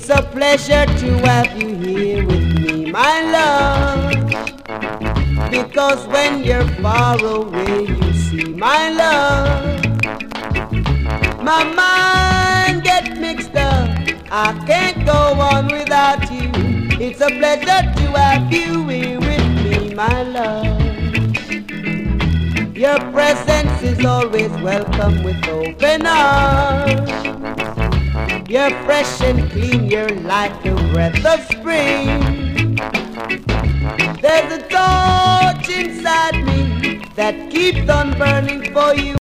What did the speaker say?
a pleasure to have you here with me, my love. Because when you're far away, you see, my love, my mind gets mixed up. I can't go on without you. It's a pleasure to have you here with me, my love. Your presence is always welcome with open arms. You're fresh and clean, you're like the breath of spring. There's a torch inside me that keeps on burning for you.